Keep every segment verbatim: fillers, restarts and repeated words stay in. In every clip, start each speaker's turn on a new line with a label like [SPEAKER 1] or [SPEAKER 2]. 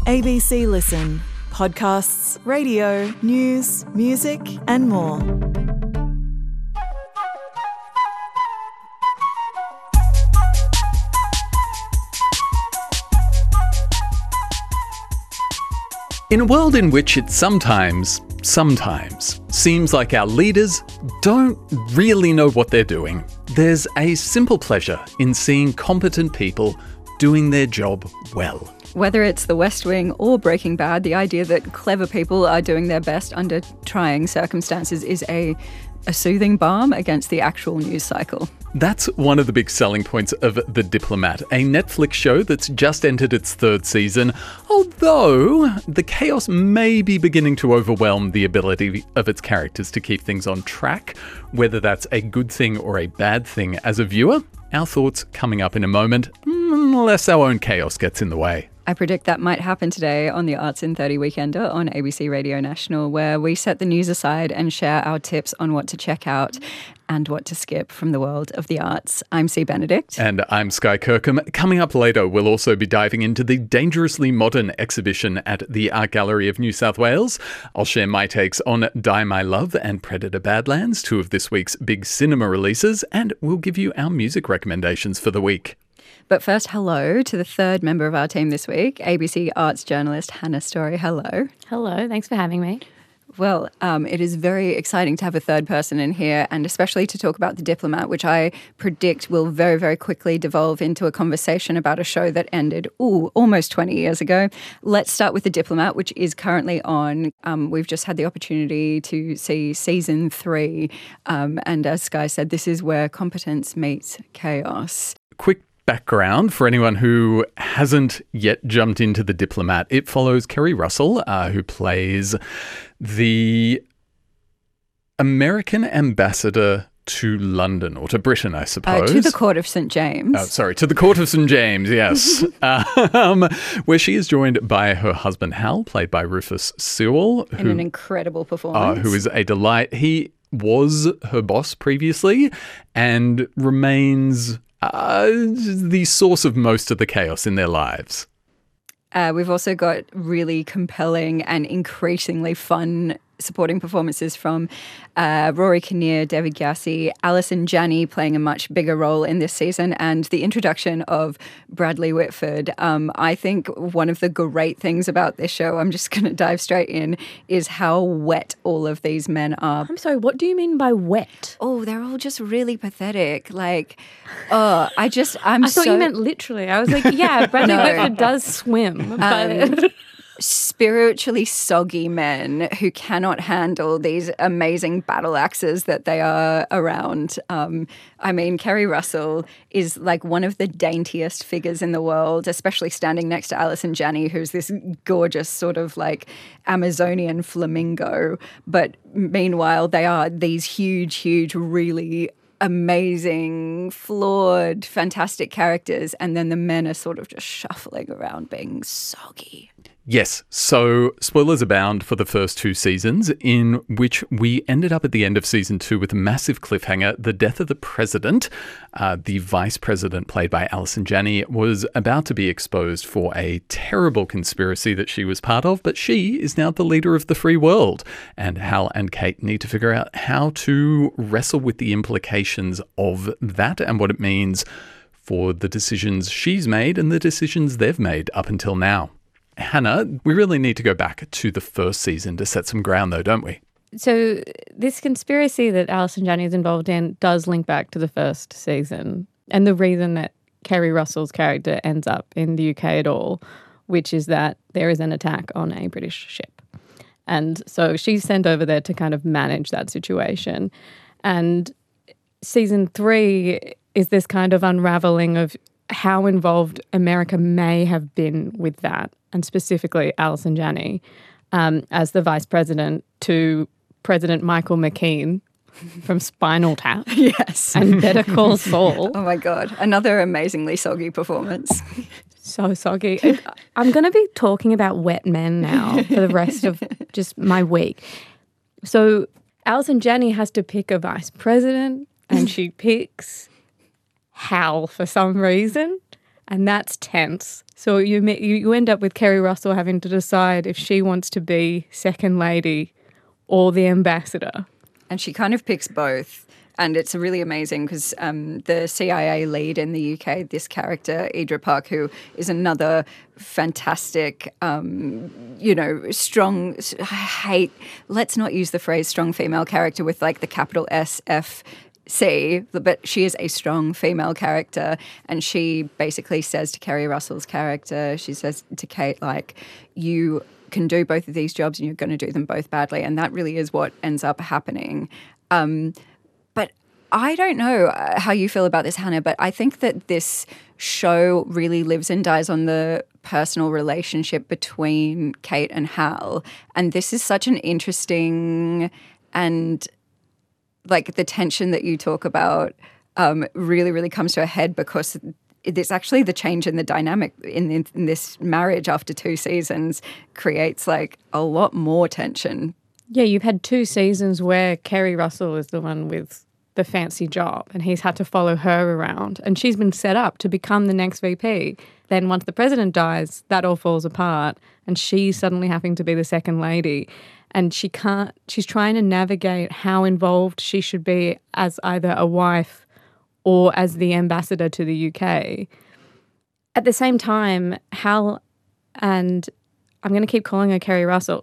[SPEAKER 1] A B C Listen. Podcasts, radio, news, music and more.
[SPEAKER 2] In a world in which it sometimes, sometimes seems like our leaders don't really know what they're doing, there's a simple pleasure in seeing competent people doing their job well.
[SPEAKER 3] Whether it's The West Wing or Breaking Bad, the idea that clever people are doing their best under trying circumstances is a, a soothing balm against the actual news cycle.
[SPEAKER 2] That's one of the big selling points of The Diplomat, a Netflix show that's just entered its third season, although the chaos may be beginning to overwhelm the ability of its characters to keep things on track. Whether that's a good thing or a bad thing as a viewer, our thoughts coming up in a moment, unless our own chaos gets in the way.
[SPEAKER 3] I predict that might happen today on the Arts in thirty Weekender on A B C Radio National, where we set the news aside and share our tips on what to check out and what to skip from the world of the arts. I'm C. Benedict.
[SPEAKER 2] And I'm Skye Kirkham. Coming up later, we'll also be diving into the Dangerously Modern exhibition at the Art Gallery of New South Wales. I'll share my takes on Die My Love and Predator Badlands, two of this week's big cinema releases, and we'll give you our music recommendations for the week.
[SPEAKER 3] But first, hello to the third member of our team this week, A B C arts journalist Hannah Storey. Hello.
[SPEAKER 4] Hello, thanks for having me.
[SPEAKER 3] Well, um, it is very exciting to have a third person in here, and especially to talk about The Diplomat, which I predict will very, very quickly devolve into a conversation about a show that ended, ooh, almost twenty years ago. Let's start with The Diplomat, which is currently on. Um, we've just had the opportunity to see season three, um, and as Skye said, this is where competence meets chaos.
[SPEAKER 2] Quick background for anyone who hasn't yet jumped into The Diplomat. It follows Keri Russell, uh, who plays the American ambassador to London, or to Britain, I suppose.
[SPEAKER 3] Uh, to the Court of Saint James.
[SPEAKER 2] Oh, sorry, to the Court of Saint James, yes. um, where she is joined by her husband, Hal, played by Rufus Sewell.
[SPEAKER 3] In who, an incredible performance.
[SPEAKER 2] Uh, who is a delight. He was her boss previously and remains Uh, the source of most of the chaos in their lives.
[SPEAKER 3] Uh, we've also got really compelling and increasingly fun supporting performances from uh, Rory Kinnear, David Gyasi, Alison Janney playing a much bigger role in this season, and the introduction of Bradley Whitford. Um, I think one of the great things about this show, I'm just going to dive straight in, is how wet all of these men are.
[SPEAKER 4] I'm sorry, what do you mean by wet?
[SPEAKER 3] Oh, they're all just really pathetic. Like, oh, I just, I'm
[SPEAKER 4] I thought
[SPEAKER 3] so...
[SPEAKER 4] you meant literally. I was like, yeah, Bradley
[SPEAKER 3] No.
[SPEAKER 4] Whitford does swim, but...
[SPEAKER 3] Um, spiritually soggy men who cannot handle these amazing battle axes that they are around. Um, I mean, Keri Russell is like one of the daintiest figures in the world, especially standing next to Alison Janney, who's this gorgeous sort of like Amazonian flamingo. But meanwhile, they are these huge, huge, really amazing, flawed, fantastic characters, and then the men are sort of just shuffling around being soggy.
[SPEAKER 2] Yes, so spoilers abound for the first two seasons, in which we ended up at the end of season two with a massive cliffhanger. The death of the president, uh, the vice president played by Alison Janney, was about to be exposed for a terrible conspiracy that she was part of, but she is now the leader of the free world. And Hal and Kate need to figure out how to wrestle with the implications of that and what it means for the decisions she's made and the decisions they've made up until now. Hannah, we really need to go back to the first season to set some ground though, don't we?
[SPEAKER 4] So this conspiracy that Alison Janney is involved in does link back to the first season, and the reason that Keri Russell's character ends up in the U K at all, which is that there is an attack on a British ship. And so she's sent over there to kind of manage that situation. And season three is this kind of unraveling of how involved America may have been with that, and specifically Alison Janney um, as the vice president to President Michael McKean from Spinal Tap.
[SPEAKER 3] Yes.
[SPEAKER 4] And Better Call Saul.
[SPEAKER 3] Oh my God, another amazingly soggy performance.
[SPEAKER 4] So soggy. I'm going to be talking about wet men now for the rest of just my week. So Alison Janney has to pick a vice president, and she picks Hal for some reason. and that's tense. So you ma- you you end up with Kerry Russell having to decide if she wants to be second lady or the ambassador.
[SPEAKER 3] And she kind of picks both. And it's really amazing because um, the C I A lead in the U K, this character, Idra Park, who is another fantastic, um, you know, strong, I hate, let's not use the phrase strong female character with like the capital S F C, but she is a strong female character. And she basically says to Kerry Russell's character, she says to Kate, like, you can do both of these jobs and you're going to do them both badly. And that really is what ends up happening. Um, But I don't know how you feel about this, Hannah, but I think that this show really lives and dies on the personal relationship between Kate and Hal. And this is such an interesting and, like, the tension that you talk about um, really, really comes to a head because it's actually the change in the dynamic in, in, in this marriage after two seasons creates, like, a lot more tension.
[SPEAKER 4] Yeah, you've had two seasons where Kerry Russell is the one with the fancy job and he's had to follow her around and she's been set up to become the next V P. Then once the president dies, that all falls apart and she's suddenly having to be the second lady and she can't, she's trying to navigate how involved she should be as either a wife or as the ambassador to the U K. At the same time, Hal and I'm going to keep calling her Kerry Russell,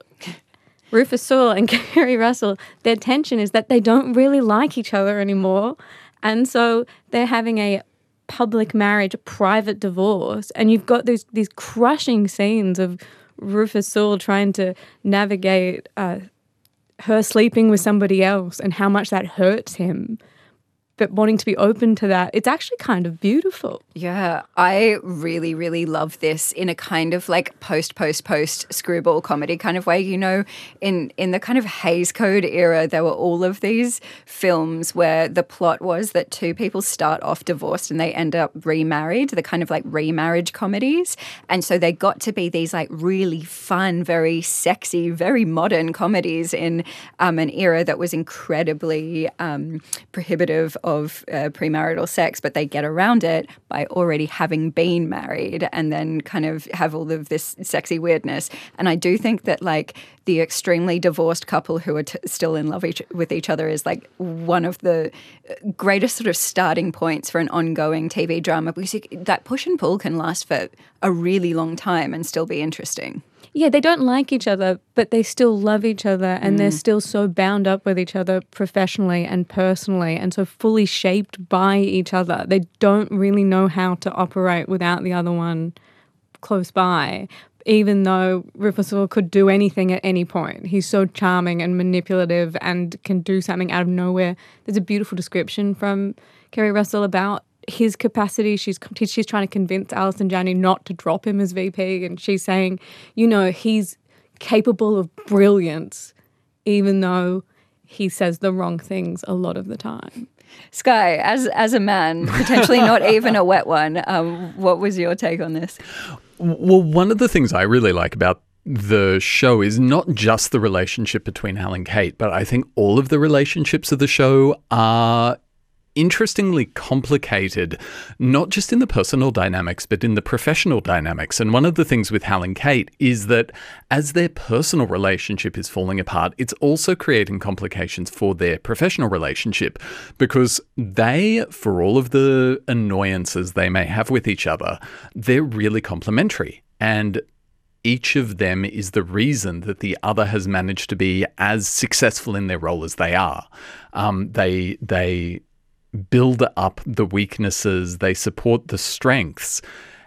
[SPEAKER 4] Rufus Sewell and Kerry Russell, their tension is that they don't really like each other anymore. And so they're having a public marriage, a private divorce. And you've got these, these crushing scenes of Rufus Sewell trying to navigate uh, her sleeping with somebody else and how much that hurts him. But wanting to be open to that, it's actually kind of beautiful.
[SPEAKER 3] Yeah, I really, really love this in a kind of like post, post, post screwball comedy kind of way. You know, in, in the kind of Hays Code era, there were all of these films where the plot was that two people start off divorced and they end up remarried, the kind of like remarriage comedies. And so they got to be these like really fun, very sexy, very modern comedies in um, an era that was incredibly um, prohibitive of uh, premarital sex, but they get around it by already having been married and then kind of have all of this sexy weirdness. And I do think that like the extremely divorced couple who are t- still in love each- with each other is like one of the greatest sort of starting points for an ongoing T V drama because you, that push and pull can last for a really long time and still be interesting.
[SPEAKER 4] Yeah, they don't like each other, but they still love each other and mm. they're still so bound up with each other professionally and personally and so fully shaped by each other. They don't really know how to operate without the other one close by, even though Rufus Sewell could do anything at any point. He's so charming and manipulative and can do something out of nowhere. There's a beautiful description from Kerry Russell about his capacity. She's she's trying to convince Alison Janney not to drop him as V P, and she's saying, you know, he's capable of brilliance, even though he says the wrong things a lot of the time.
[SPEAKER 3] Sky, as as a man, potentially not even a wet one, um, what was your take on this?
[SPEAKER 2] Well, one of the things I really like about the show is not just the relationship between Hal and Kate, but I think all of the relationships of the show are interestingly complicated, not just in the personal dynamics, but in the professional dynamics. And one of the things with Hal and Kate is that as their personal relationship is falling apart, it's also creating complications for their professional relationship because they, for all of the annoyances they may have with each other, they're really complementary. And each of them is the reason that the other has managed to be as successful in their role as they are. Um, they, they, build up the weaknesses, they support the strengths.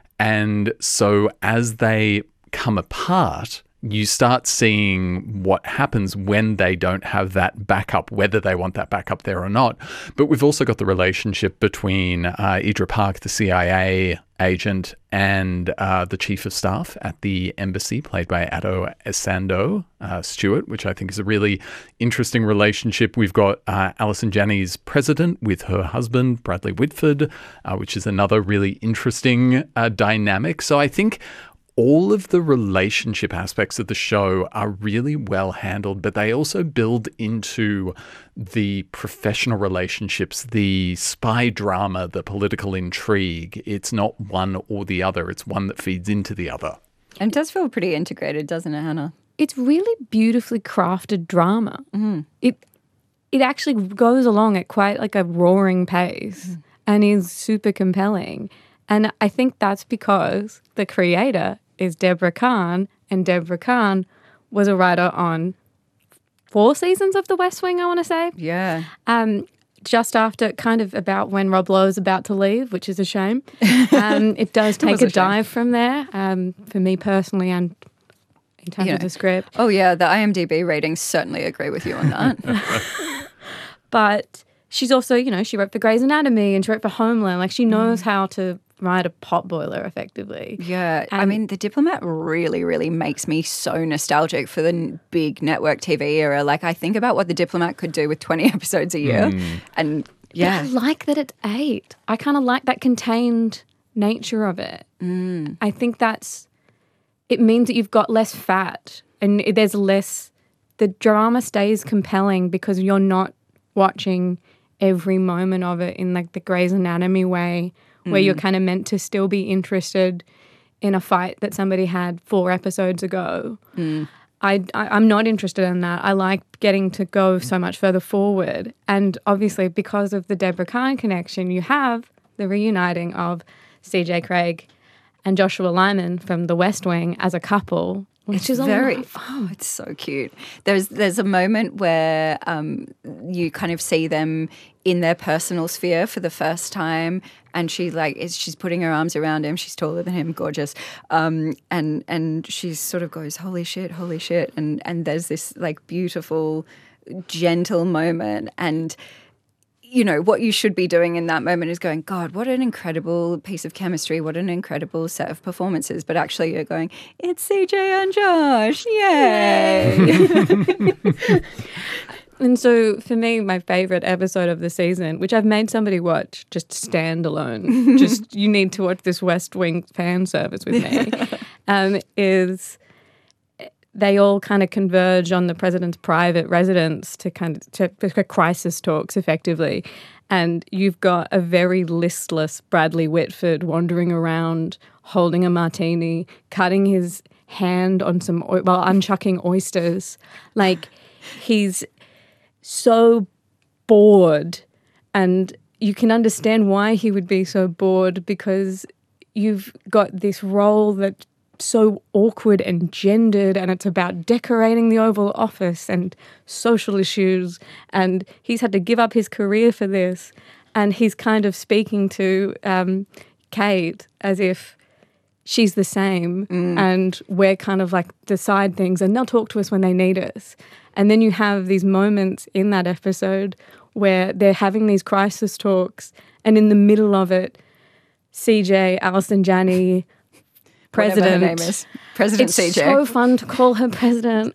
[SPEAKER 2] And so as they come apart, you start seeing what happens when they don't have that backup, whether they want that backup there or not. But we've also got the relationship between uh, Idra Park, the C I A agent, and uh, the chief of staff at the embassy, played by Ado Esando uh, Stewart, which I think is a really interesting relationship. We've got uh, Alison Janney's president with her husband, Bradley Whitford, uh, which is another really interesting uh, dynamic. So I think all of the relationship aspects of the show are really well handled, but they also build into the professional relationships, the spy drama, the political intrigue. It's not one or the other. It's one that feeds into the other.
[SPEAKER 3] And it does feel pretty integrated, doesn't it, Hannah?
[SPEAKER 4] It's really beautifully crafted drama. Mm. It it actually goes along at quite like a roaring pace mm. and is super compelling. And I think that's because the creator is Deborah Kahn, and Deborah Kahn was a writer on four seasons of The West Wing, I want to say.
[SPEAKER 3] Yeah.
[SPEAKER 4] Um, just after, kind of about when Rob Lowe is about to leave, which is a shame. Um, it does take a, a dive from there, um, for me personally and in terms
[SPEAKER 3] you know.
[SPEAKER 4] of the script.
[SPEAKER 3] Oh, yeah, the IMDb ratings certainly agree with you on that.
[SPEAKER 4] But she's also, you know, she wrote for Grey's Anatomy and she wrote for Homeland. Like, she knows mm. how to write a potboiler effectively.
[SPEAKER 3] Yeah. And I mean, The Diplomat really, really makes me so nostalgic for the n- big network T V era. Like, I think about what The Diplomat could do with twenty episodes a year. Mm. And yeah.
[SPEAKER 4] But I like that it's eight. I kind of like that contained nature of it.
[SPEAKER 3] Mm.
[SPEAKER 4] I think that's, it means that you've got less fat and there's less, the drama stays compelling because you're not watching every moment of it in like the Grey's Anatomy way, where mm. you're kind of meant to still be interested in a fight that somebody had four episodes ago.
[SPEAKER 3] Mm.
[SPEAKER 4] I, I, I'm not interested in that. I like getting to go so much further forward. And obviously because of the Deborah Kahn connection, you have the reuniting of C J Craig and Joshua Lyman from The West Wing as a couple, which
[SPEAKER 3] it's
[SPEAKER 4] is
[SPEAKER 3] very,
[SPEAKER 4] a lot of fun.
[SPEAKER 3] Oh, it's so cute. There's there's a moment where um, you kind of see them in their personal sphere for the first time, and she like is she's putting her arms around him. She's taller than him, gorgeous, um, and and she sort of goes, "Holy shit, holy shit!" And and there's this like beautiful, gentle moment, and you know, what you should be doing in that moment is going, God, what an incredible piece of chemistry, what an incredible set of performances. But actually you're going, it's C J and Josh, yay.
[SPEAKER 4] And so for me, my favourite episode of the season, which I've made somebody watch just standalone, just you need to watch this West Wing fan service with me, um, is they all kind of converge on the president's private residence to kind of to, to crisis talks effectively. And you've got a very listless Bradley Whitford wandering around, holding a martini, cutting his hand on some, well, unchucking oysters. Like, he's so bored, and you can understand why he would be so bored, because you've got this role that so awkward and gendered, and it's about decorating the Oval Office and social issues, and he's had to give up his career for this, and he's kind of speaking to um, Kate as if she's the same mm. and we're kind of like decide things and they'll talk to us when they need us. And then you have these moments in that episode where they're having these crisis talks, and in the middle of it, C J, Alison Janney, President,
[SPEAKER 3] whatever her name is. President
[SPEAKER 4] it's
[SPEAKER 3] C J.
[SPEAKER 4] So fun to call her president.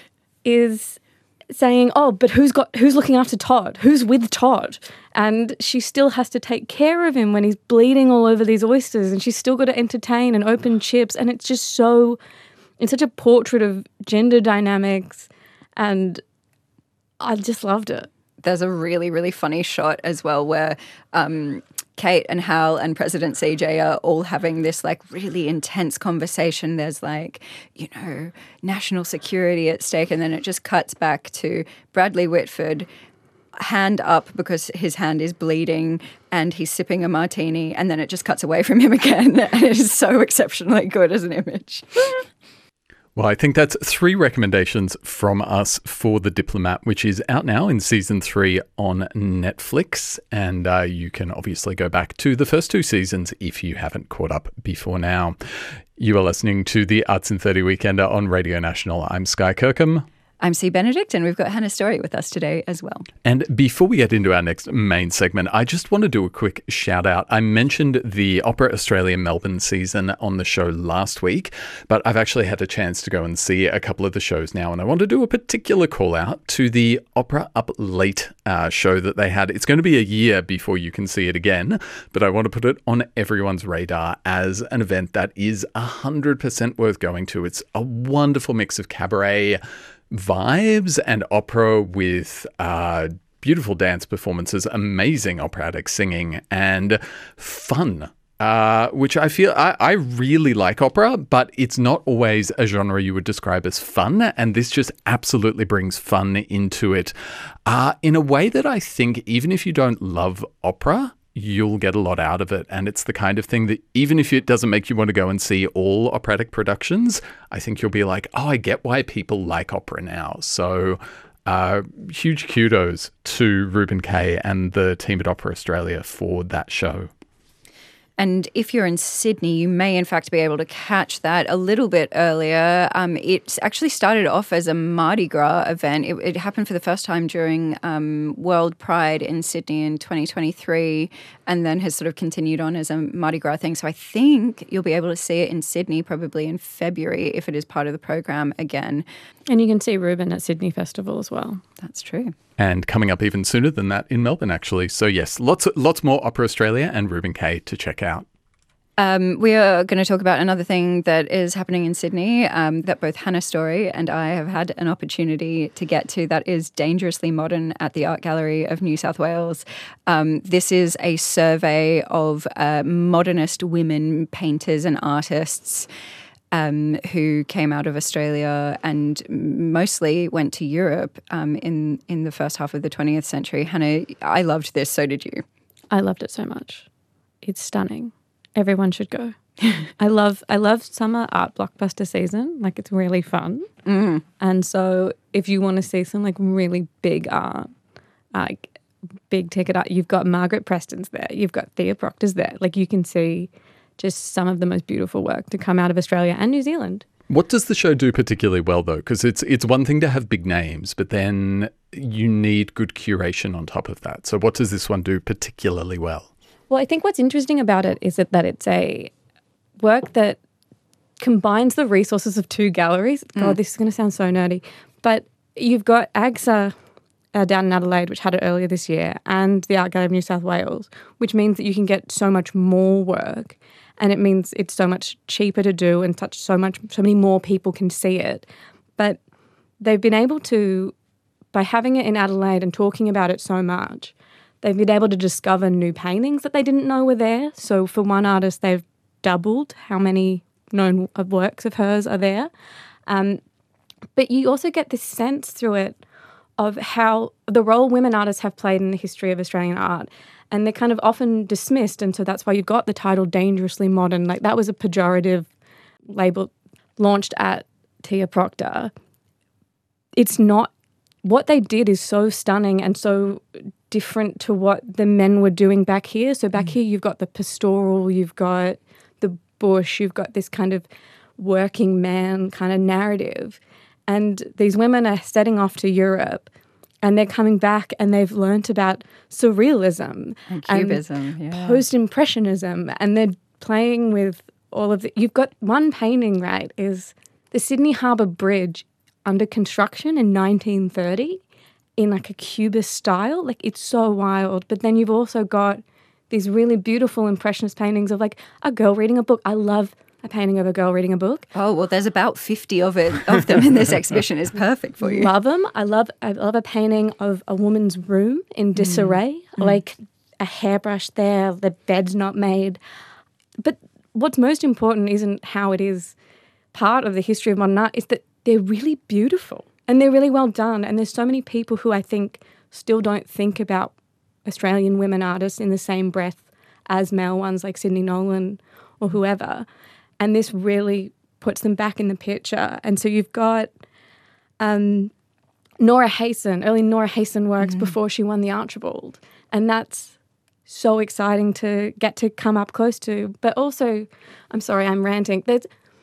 [SPEAKER 4] Is saying, "Oh, but who's got who's looking after Todd? Who's with Todd?" And she still has to take care of him when he's bleeding all over these oysters, and she's still got to entertain and open chips. And it's just so, it's such a portrait of gender dynamics, and I just loved it.
[SPEAKER 3] There's a really, really funny shot as well where um, Kate and Hal and President C J are all having this like really intense conversation. There's like, you know, national security at stake. And then it just cuts back to Bradley Whitford, hand up because his hand is bleeding and he's sipping a martini. And then it just cuts away from him again. And it is so exceptionally good as an image.
[SPEAKER 2] Well, I think that's three recommendations from us for The Diplomat, which is out now in season three on Netflix. And uh, you can obviously go back to the first two seasons if you haven't caught up before now. You are listening to the Arts in thirty Weekender on Radio National. I'm Sky Kirkham.
[SPEAKER 3] I'm C. Benedict, and we've got Hannah Storey with us today as well.
[SPEAKER 2] And before we get into our next main segment, I just want to do a quick shout out. I mentioned the Opera Australia Melbourne season on the show last week, but I've actually had a chance to go and see a couple of the shows now, and I want to do a particular call out to the Opera Up Late uh, show that they had. It's going to be a year before you can see it again, but I want to put it on everyone's radar as an event that is one hundred percent worth going to. It's a wonderful mix of cabaret vibes and opera with uh, beautiful dance performances, amazing operatic singing, and fun. Uh, which I feel I, I really like opera, but it's not always a genre you would describe as fun, and this just absolutely brings fun into it uh, in a way that I think even if you don't love opera, you'll get a lot out of it. And it's the kind of thing that even if it doesn't make you want to go and see all operatic productions, I think you'll be like, oh, I get why people like opera now. So uh, huge kudos to Reuben Kaye and the team at Opera Australia for that show.
[SPEAKER 3] And if you're in Sydney, you may in fact be able to catch that a little bit earlier. Um, it actually started off as a Mardi Gras event. It, it happened for the first time during um, World Pride in Sydney in twenty twenty-three, and then has sort of continued on as a Mardi Gras thing. So I think you'll be able to see it in Sydney probably in February if it is part of the program again.
[SPEAKER 4] And you can see Reuben at Sydney Festival as well.
[SPEAKER 3] That's true.
[SPEAKER 2] And coming up even sooner than that in Melbourne, actually. So yes, lots lots more Opera Australia and Reuben Kaye to check out.
[SPEAKER 3] Um, we are going to talk about another thing that is happening in Sydney um, that both Hannah Storey and I have had an opportunity to get to. That is Dangerously Modern at the Art Gallery of New South Wales. Um, this is a survey of uh, modernist women painters and artists Um, who came out of Australia and mostly went to Europe um, in, in the first half of the twentieth century. Hannah, I loved this. So did you.
[SPEAKER 4] I loved it so much. It's stunning. Everyone should go. I love I love summer art blockbuster season. Like, it's really fun.
[SPEAKER 3] Mm.
[SPEAKER 4] And so if you want to see some like really big art, like big ticket art, you've got Margaret Preston's there. You've got Thea Proctor's there. Like, you can see just some of the most beautiful work to come out of Australia and New Zealand.
[SPEAKER 2] What does the show do particularly well, though? Because it's it's one thing to have big names, but then you need good curation on top of that. So what does this one do particularly well?
[SPEAKER 4] Well, I think what's interesting about it is that, that it's a work that combines the resources of two galleries. God,
[SPEAKER 3] Mm.
[SPEAKER 4] this is going to sound so nerdy. But you've got A G S A uh, down in Adelaide, which had it earlier this year, and the Art Gallery of New South Wales, which means that you can get so much more work. And it means it's so much cheaper to do and such so much so many more people can see it. But they've been able to, by having it in Adelaide and talking about it so much, they've been able to discover new paintings that they didn't know were there. So for one artist, they've doubled how many known works of hers are there. Um, but you also get this sense through it of how the role women artists have played in the history of Australian art. And they're kind of often dismissed, and so that's why you got the title Dangerously Modern. Like, that was a pejorative label launched at Thea Proctor. It's not, what they did is so stunning and so different to what the men were doing back here. So back mm. here you've got the pastoral, you've got the bush, you've got this kind of working man kind of narrative. And these women are setting off to Europe, and they're coming back and they've learnt about surrealism
[SPEAKER 3] and cubism,
[SPEAKER 4] and
[SPEAKER 3] yeah.
[SPEAKER 4] post-impressionism, and they're playing with all of the... You've got one painting, right, is the Sydney Harbour Bridge under construction in nineteen thirty in like a cubist style. Like, it's so wild. But then you've also got these really beautiful impressionist paintings of like a girl reading a book. I love a painting of a girl reading a book.
[SPEAKER 3] Oh, well, there's about fifty of it of them in this exhibition. Is perfect for you.
[SPEAKER 4] Love them. I love I love a painting of a woman's room in disarray, mm. like a hairbrush there, the bed's not made. But what's most important isn't how it is part of the history of modern art, is that they're really beautiful and they're really well done. And there's so many people who I think still don't think about Australian women artists in the same breath as male ones like Sydney Nolan or whoever. And this really puts them back in the picture. And so you've got um, Nora Hayson, early Nora Hayson works mm. before she won the Archibald. And that's so exciting to get to come up close to. But also, I'm sorry, I'm ranting. There's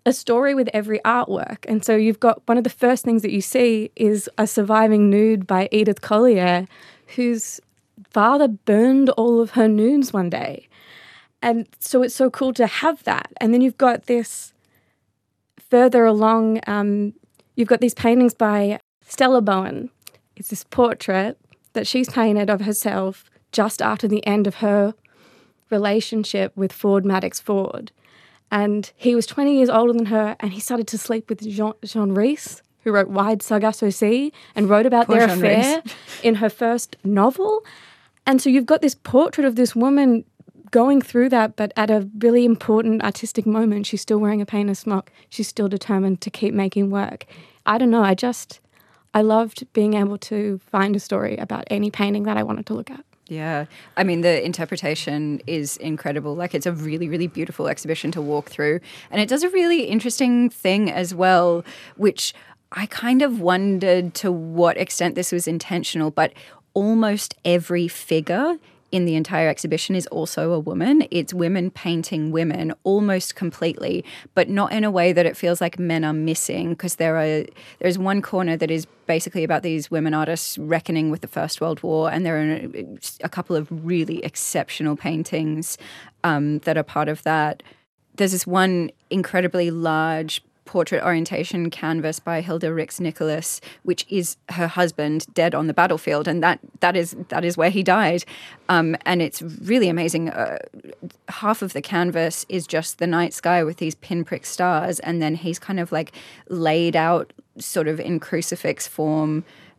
[SPEAKER 4] a story with every artwork. And so you've got one of the first things that you see is a surviving nude by Edith Collier, whose father burned all of her nudes one day. And so it's so cool to have that. And then you've got this further along, um, you've got these paintings by Stella Bowen. It's this portrait that she's painted of herself just after the end of her relationship with Ford Madox Ford. And he was twenty years older than her, and he started to sleep with Jean, Jean Rhys, who wrote Wide Sargasso Sea and wrote about
[SPEAKER 3] Poor
[SPEAKER 4] their
[SPEAKER 3] Jean
[SPEAKER 4] affair
[SPEAKER 3] Rhys.
[SPEAKER 4] in her first novel. And so you've got this portrait of this woman going through that, but at a really important artistic moment, she's still wearing a painter's smock. She's still determined to keep making work. I don't know. I just, I loved being able to find a story about any painting that I wanted to look at.
[SPEAKER 3] Yeah. I mean, the interpretation is incredible. Like, it's a really, really beautiful exhibition to walk through. And it does a really interesting thing as well, which I kind of wondered to what extent this was intentional, but almost every figure in the entire exhibition is also a woman. It's women painting women almost completely, but not in a way that it feels like men are missing, because there are there's one corner that is basically about these women artists reckoning with the First World War, and there are a couple of really exceptional paintings um, that are part of that. There's this one incredibly large portrait orientation canvas by Hilda Rix Nicholas, which is her husband dead on the battlefield, and that that is that is where he died. Um, and it's really amazing. Uh, half of the canvas is just the night sky with these pinprick stars, and then he's kind of like laid out sort of in crucifix form,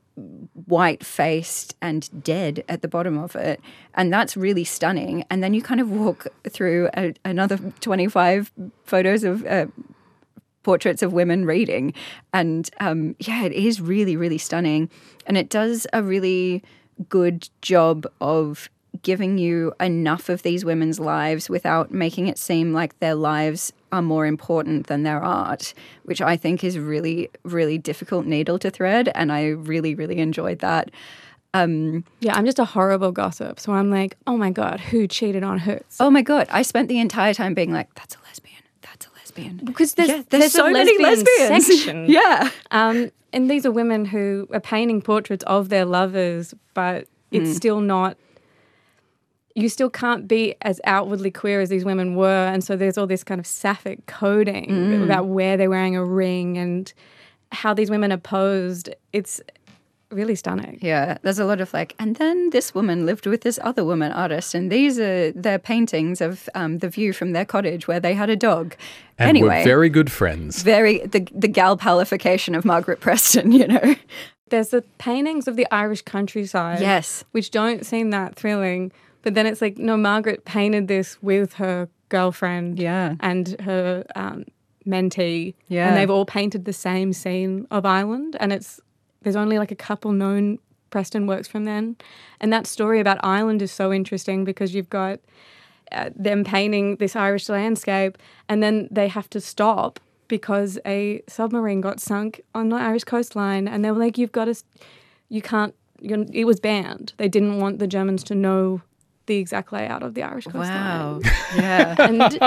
[SPEAKER 3] white-faced and dead at the bottom of it. And that's really stunning. And then you kind of walk through a, another twenty-five photos of uh, portraits of women reading. And um, yeah, it is really, really stunning. And it does a really good job of giving you enough of these women's lives without making it seem like their lives are more important than their art, which I think is really, really difficult needle to thread. And I really, really enjoyed that. Um,
[SPEAKER 4] Yeah, I'm just a horrible gossip. So I'm like, oh my God, who cheated on who?
[SPEAKER 3] oh my God, I spent the entire time being like, that's a lesbian. That's a lesbian.
[SPEAKER 4] Because there's,
[SPEAKER 3] Yeah,
[SPEAKER 4] there's,
[SPEAKER 3] so
[SPEAKER 4] a
[SPEAKER 3] many
[SPEAKER 4] lesbian
[SPEAKER 3] lesbians.
[SPEAKER 4] section.
[SPEAKER 3] Yeah.
[SPEAKER 4] Um, and these are women who are painting portraits of their lovers, but it's still not, you still can't be as outwardly queer as these women were. And so there's all this kind of sapphic coding about where they're wearing a ring and how these women are posed. It's really stunning.
[SPEAKER 3] Yeah, there's a lot of like, and then this woman lived with this other woman artist, and these are their paintings of um, the view from their cottage where they had a dog.
[SPEAKER 2] And
[SPEAKER 3] anyway,
[SPEAKER 2] we're very good friends.
[SPEAKER 3] very the the gal palification of Margaret Preston, you know.
[SPEAKER 4] There's the paintings of the Irish countryside.
[SPEAKER 3] Yes.
[SPEAKER 4] Which don't seem that thrilling. But then it's like, no, Margaret painted this with her girlfriend
[SPEAKER 3] Yeah.
[SPEAKER 4] and her um, mentee.
[SPEAKER 3] Yeah.
[SPEAKER 4] And they've all painted the same scene of Ireland. And it's there's only like a couple known Preston works from then. And that story about Ireland is so interesting because you've got uh, them painting this Irish landscape and then they have to stop because a submarine got sunk on the Irish coastline. And they were like, you've got to, you can't, you're, it was banned. They didn't want the Germans to know the exact layout of the Irish coastline.
[SPEAKER 3] Wow. Yeah.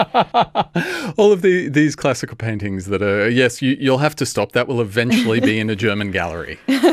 [SPEAKER 4] And
[SPEAKER 2] All of the these classical paintings that are, yes, you, you'll have to stop. That will eventually be in a German gallery.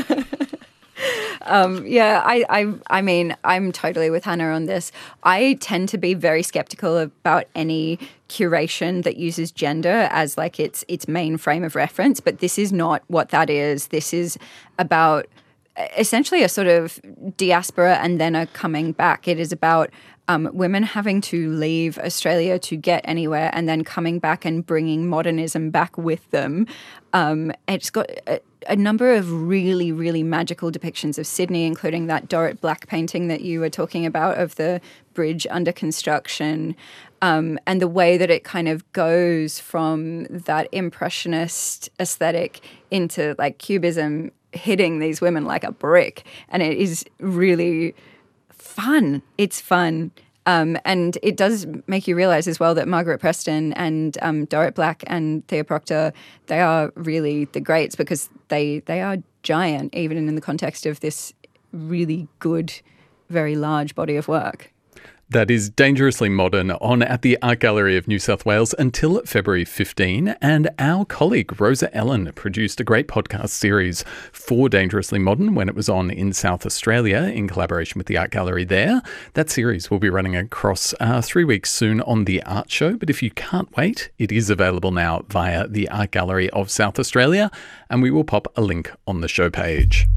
[SPEAKER 3] Um, yeah, I, I, I mean, I'm totally with Hannah on this. I tend to be very skeptical about any curation that uses gender as like its its main frame of reference, but this is not what that is. This is about essentially a sort of diaspora and then a coming back. It is about um, women having to leave Australia to get anywhere and then coming back and bringing modernism back with them. Um, it's got a, a number of really, really magical depictions of Sydney, including that Dorrit Black painting that you were talking about of the bridge under construction, um, and the way that it kind of goes from that impressionist aesthetic into like cubism, hitting these women like a brick. And it is really fun. It's fun. Um, and it does make you realize as well that Margaret Preston and um, Dorrit Black and Thea Proctor, they are really the greats because they they are giant, even in the context of this really good, very large body of work.
[SPEAKER 2] That is Dangerously Modern on at the Art Gallery of New South Wales until February fifteenth. And our colleague Rosa Ellen produced a great podcast series for Dangerously Modern when it was on in South Australia in collaboration with the Art Gallery there. That series will be running across uh, three weeks soon on The Art Show. But if you can't wait, it is available now via the Art Gallery of South Australia. And we will pop a link on the show page.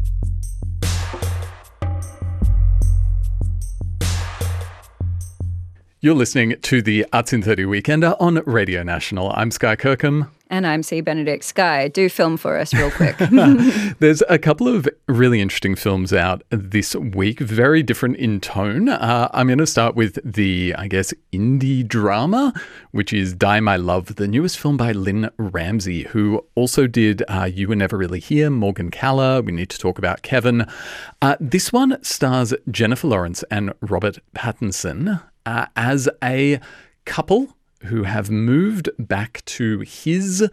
[SPEAKER 2] You're listening to the Arts in thirty Weekender on Radio National. I'm Sky Kirkham.
[SPEAKER 3] And I'm C. Benedict. Sky, do film for us real quick.
[SPEAKER 2] There's a couple of really interesting films out this week, very different in tone. Uh, I'm going to start with the, I guess, indie drama, which is Die My Love, the newest film by Lynn Ramsey, who also did uh, You Were Never Really Here, Morgan Caller. We need to talk about Kevin. Uh, this one stars Jennifer Lawrence and Robert Pattinson Uh, as a couple who have moved back to his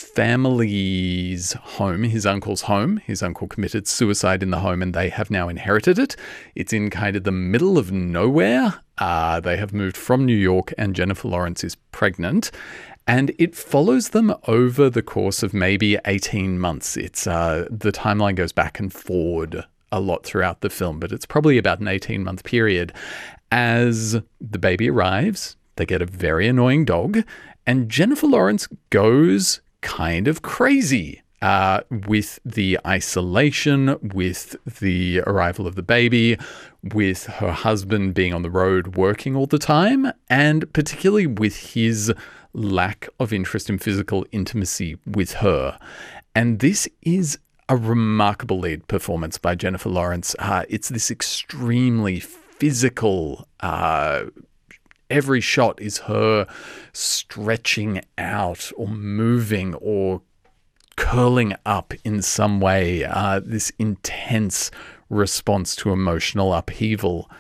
[SPEAKER 2] family's home, his uncle's home. His uncle committed suicide in the home and they have now inherited it. It's in kind of the middle of nowhere. Uh, they have moved from New York and Jennifer Lawrence is pregnant. And it follows them over the course of maybe eighteen months. It's uh, the timeline goes back and forward a lot throughout the film, but it's probably about an eighteen-month period. As the baby arrives, they get a very annoying dog, and Jennifer Lawrence goes kind of crazy uh, with the isolation, with the arrival of the baby, with her husband being on the road working all the time, and particularly with his lack of interest in physical intimacy with her. And this is a remarkable lead performance by Jennifer Lawrence. Uh, it's this extremely physical, uh, every shot is her stretching out or moving or curling up in some way, uh, this intense response to emotional upheaval.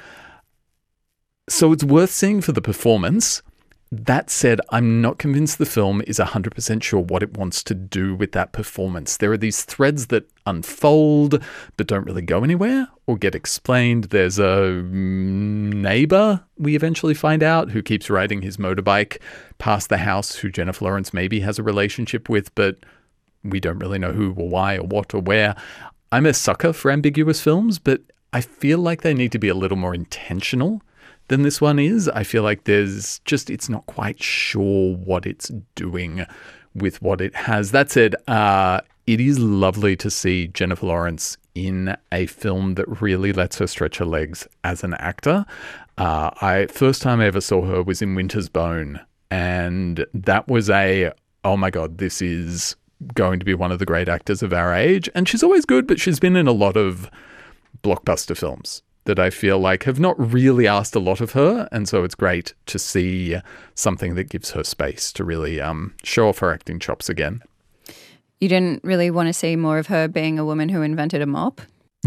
[SPEAKER 2] So it's worth seeing for the performance. That said, I'm not convinced the film is one hundred percent sure what it wants to do with that performance. There are these threads that unfold but don't really go anywhere or get explained. There's a neighbor, we eventually find out, who keeps riding his motorbike past the house, who Jennifer Lawrence maybe has a relationship with, but we don't really know who or why or what or where. I'm a sucker for ambiguous films, but I feel like they need to be a little more intentional than this one is. I feel like there's just, it's not quite sure what it's doing with what it has. That said, uh, it is lovely to see Jennifer Lawrence in a film that really lets her stretch her legs as an actor. Uh, I first time I ever saw her was in Winter's Bone, and that was a, oh my God, this is going to be one of the great actors of our age. And she's always good, but she's been in a lot of blockbuster films that I feel like have not really asked a lot of her. And so it's great to see something that gives her space to really um, show off her acting chops again.
[SPEAKER 3] You didn't really want to see more of her being a woman who invented a mop?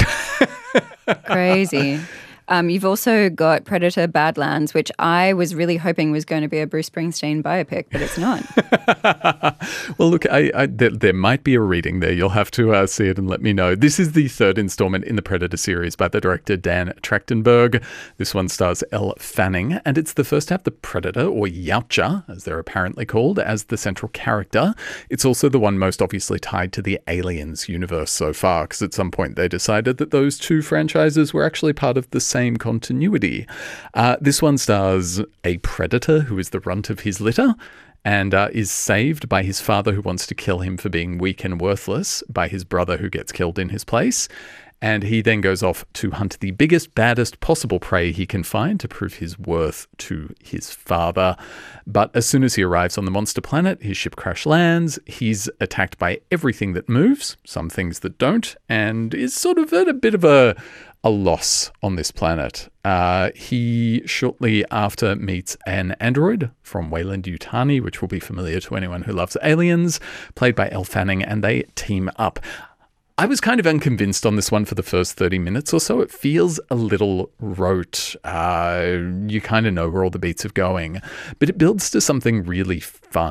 [SPEAKER 3] Crazy. Um, you've also got Predator Badlands, which I was really hoping was going to be a Bruce Springsteen biopic, but it's not.
[SPEAKER 2] Well, look, I, I, there, there might be a reading there. You'll have to uh, see it and let me know. This is the third installment in the Predator series by the director Dan Trachtenberg. This one stars Elle Fanning, and it's the first to have the Predator, or Yautja, as they're apparently called, as the central character. It's also the one most obviously tied to the Aliens universe so far, because at some point they decided that those two franchises were actually part of the same continuity. Uh, this one stars a predator who is the runt of his litter and uh, is saved by his father, who wants to kill him for being weak and worthless, by his brother, who gets killed in his place. And he then goes off to hunt the biggest, baddest possible prey he can find to prove his worth to his father. But as soon as he arrives on the monster planet, his ship crash lands. He's attacked by everything that moves, some things that don't, and is sort of at a bit of a, a loss on this planet. Uh, he shortly after meets an android from Weyland-Yutani, which will be familiar to anyone who loves aliens, played by Elle Fanning, and they team up. I was kind of unconvinced on this one for the first thirty minutes or so. It feels a little rote. Uh, you kind of know where all the beats are going, but it builds to something really fun.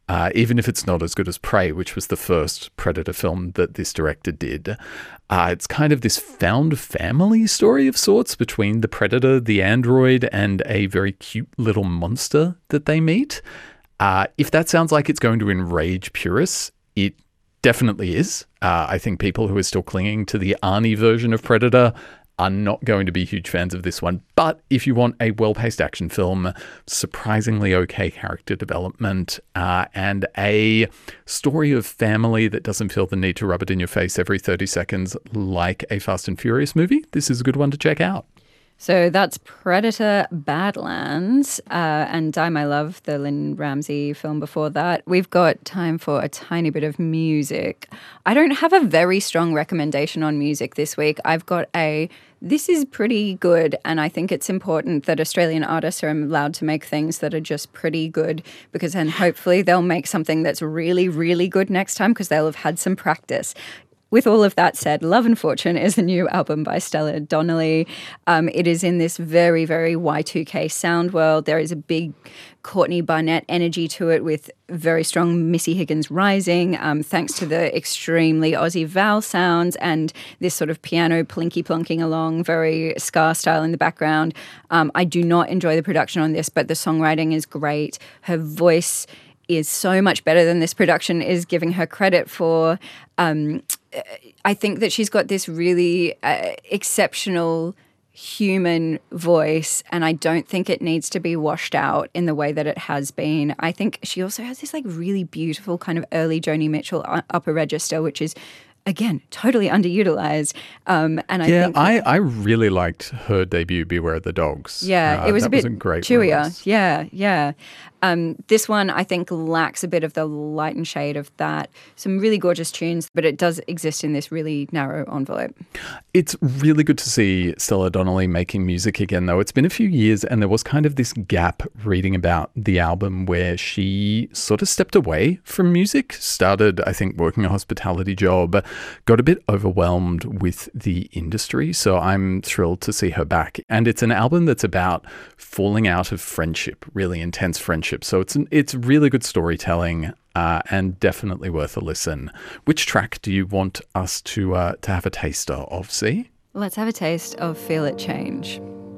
[SPEAKER 2] uh, even if it's not as good as Prey, which was the first Predator film that this director did. Uh, it's kind of this found family story of sorts between the Predator, the android, and a very cute little monster that they meet. Uh, if that sounds like it's going to enrage purists, it definitely is. Uh, I think people who are still clinging to the Arnie version of Predator are not going to be huge fans of this one. But if you want a well-paced action film, surprisingly okay character development, uh, and a story of family that doesn't feel the need to rub it in your face every thirty seconds like a Fast and Furious movie, this is a good one to check out.
[SPEAKER 3] So that's Predator Badlands uh, and Die My Love, the Lynn Ramsey film before that. We've got time for a tiny bit of music. I don't have a very strong recommendation on music this week. I've got a, this is pretty good, and I think it's important that Australian artists are allowed to make things that are just pretty good, because then hopefully they'll make something that's really, really good next time because they'll have had some practice. With all of that said, Love and Fortune is a new album by Stella Donnelly. Um, it is in this very, very Y two K sound world. There is a big Courtney Barnett energy to it with very strong Missy Higgins rising, um, thanks to the extremely Aussie vowel sounds and this sort of piano plinky plonking along, very ska style in the background. Um, I do not enjoy the production on this, but the songwriting is great. Her voice is so much better than this production is giving her credit for. Um, I think that she's got this really uh, exceptional human voice, and I don't think it needs to be washed out in the way that it has been. I think she also has this like really beautiful kind of early Joni Mitchell upper register, which is, again, totally underutilized. Um, and I
[SPEAKER 2] yeah,
[SPEAKER 3] think
[SPEAKER 2] I, I really liked her debut, Beware the Dogs.
[SPEAKER 3] Yeah,
[SPEAKER 2] uh,
[SPEAKER 3] it was
[SPEAKER 2] that
[SPEAKER 3] a bit
[SPEAKER 2] was a great
[SPEAKER 3] chewier.
[SPEAKER 2] release.
[SPEAKER 3] Yeah, yeah. Um, this one, I think, lacks a bit of the light and shade of that. Some really gorgeous tunes, but it does exist in this really narrow envelope.
[SPEAKER 2] It's really good to see Stella Donnelly making music again, though. It's been a few years, and there was kind of this gap reading about the album where she sort of stepped away from music, started, I think, working a hospitality job, got a bit overwhelmed with the industry. So I'm thrilled to see her back. And it's an album that's about falling out of friendship, really intense friendship. So it's an, it's really good storytelling, uh, and definitely worth a listen. Which track do you want us to uh, to have a taster of, See?
[SPEAKER 3] Let's have a taste of Feel It Change.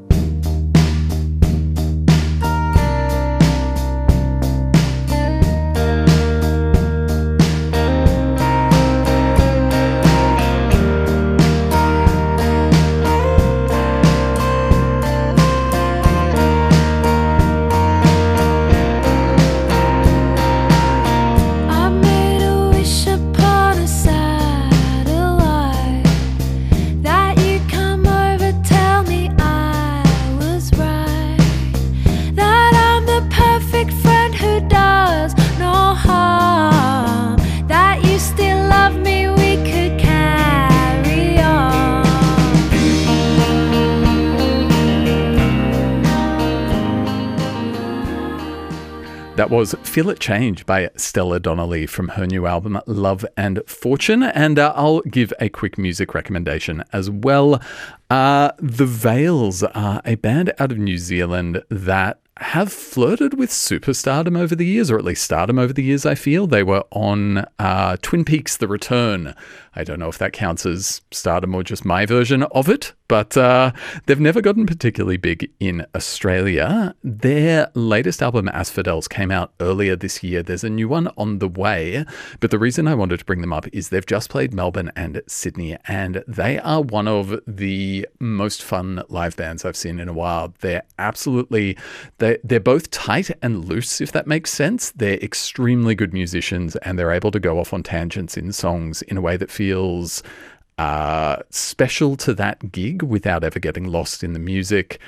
[SPEAKER 2] That was Feel It Change by Stella Donnelly from her new album, Love and Fortune. And uh, I'll give a quick music recommendation as well. Uh, the Veils are a band out of New Zealand that have flirted with superstardom over the years, or at least stardom over the years, I feel. They were on uh, Twin Peaks: The Return. I don't know if that counts as stardom or just my version of it, but uh, they've never gotten particularly big in Australia. Their latest album, Asphodels, came out earlier this year. There's a new one on the way, but the reason I wanted to bring them up is they've just played Melbourne and Sydney, and they are one of the most fun live bands I've seen in a while. They're absolutely... They, they're both tight and loose, if that makes sense. They're extremely good musicians, and they're able to go off on tangents in songs in a way that feels uh, special to that gig without ever getting lost in the music.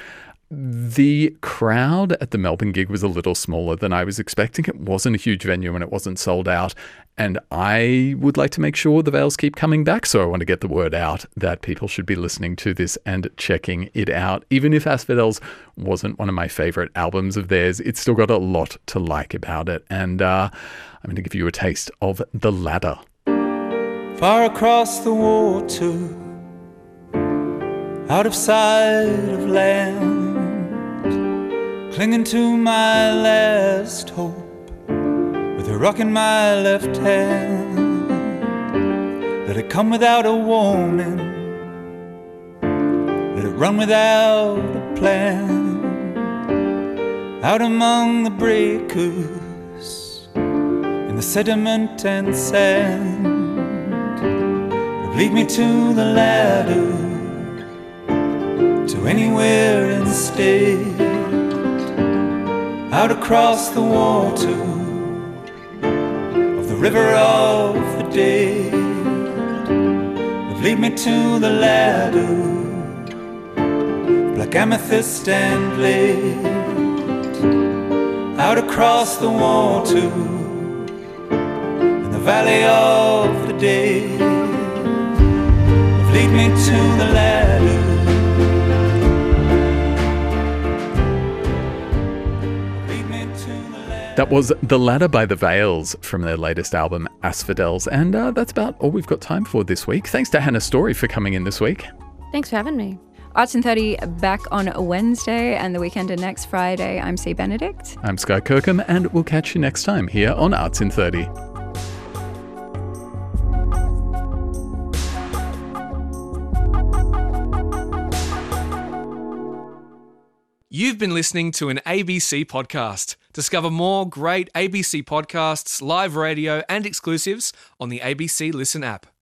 [SPEAKER 2] The crowd at the Melbourne gig was a little smaller than I was expecting. It wasn't a huge venue and it wasn't sold out. And I would like to make sure the Veils keep coming back. So I want to get the word out that people should be listening to this and checking it out. Even if Asphodels wasn't one of my favorite albums of theirs, it's still got a lot to like about it. And uh, I'm going to give you a taste of The Ladder.
[SPEAKER 5] Far across the water, out of sight of land, clinging to my last hope, with the a rock in my left hand. Let it come without a warning, let it run without a plan. Out among the breakers, in the sediment and sand, lead me to the ladder, to anywhere instead. Out across the water of the river of the dead. Lead me to the ladder, black amethyst and lead. Out across the water in the valley of the dead. Lead me to the ladder.
[SPEAKER 2] That was The Ladder by The Veils from their latest album, Asphodels. And uh, that's about all we've got time for this week. Thanks to Hannah Story for coming in this week.
[SPEAKER 4] Thanks for having me.
[SPEAKER 3] Arts in thirty back on a Wednesday and the weekend of next Friday. I'm C. Benedict.
[SPEAKER 2] I'm Sky Kirkham, and we'll catch you next time here on Arts in thirty.
[SPEAKER 6] You've been listening to an A B C podcast. Discover more great A B C podcasts, live radio, and exclusives on the A B C Listen app.